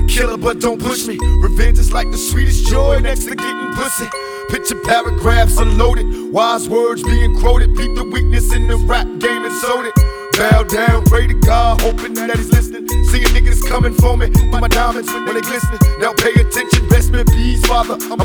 a killer, but don't push me. Revenge is like the sweetest joy next to getting pussy. Picture paragraphs unloaded, wise words being quoted. Peep the weakness in the rap game and sold it. Bow down, pray to God, hoping that he's listening. Seeing niggas coming for me, my diamonds when they glistening. Now pay attention, best in peace, father.